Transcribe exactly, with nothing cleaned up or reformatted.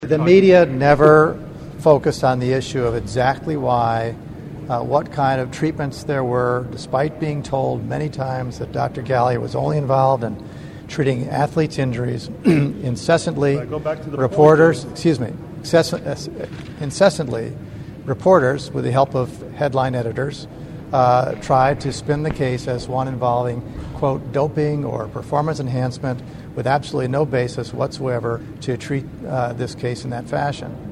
The media never focused on the issue of exactly why, uh, what kind of treatments there were, despite being told many times that Doctor Gallia was only involved in treating athletes' injuries. incessantly, go back to the reporters, excuse me, incess- incessantly, reporters, with the help of headline editors, uh, tried to spin the case as one involving, quote, doping or performance enhancement, with absolutely no basis whatsoever to treat uh, this case in that fashion.